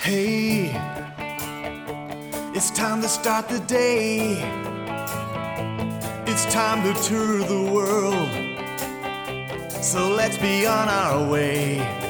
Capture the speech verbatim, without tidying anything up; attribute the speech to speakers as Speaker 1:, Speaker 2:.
Speaker 1: Hey, it's time to start the day. It's time to tour the world. So let's be on our way.